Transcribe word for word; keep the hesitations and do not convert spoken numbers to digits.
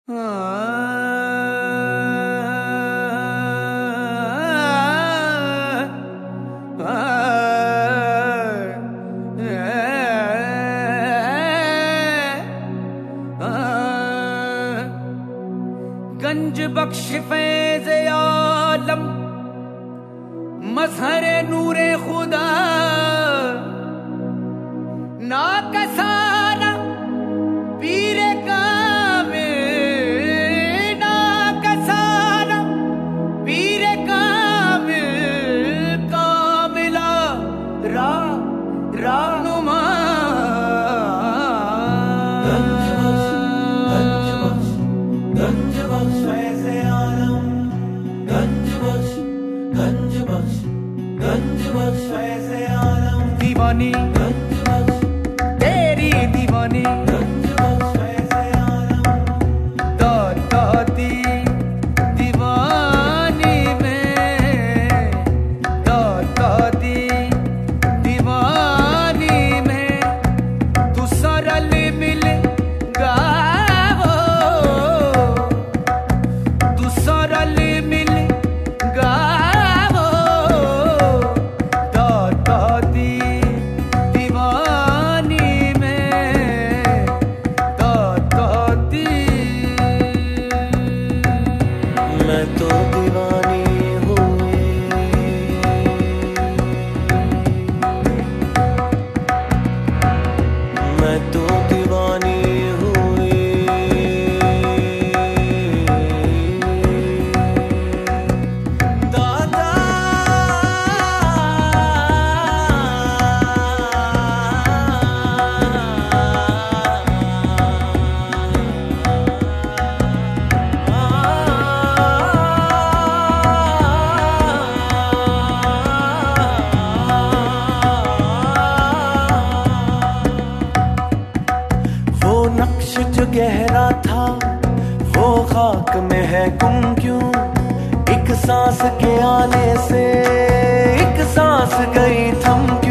गंज बख्श फैज़ आलम मजहर नूरे खुदा ना कसाना पीरे कामिल ना कसाना पीरे कामिल कामिला रा रानुमा दीवानी तेरी दीवानी दादी दीवानी में दादी दीवानी में तू सरल मिल गावो तू सरल मिल गावो दादी मैं तो दीवानी हुई, मैं तो दीवानी हुई। दादा नक्श जो गहरा था वो खाक में है गुम क्यों? एक सांस के आने से एक सांस गई थम क्यों?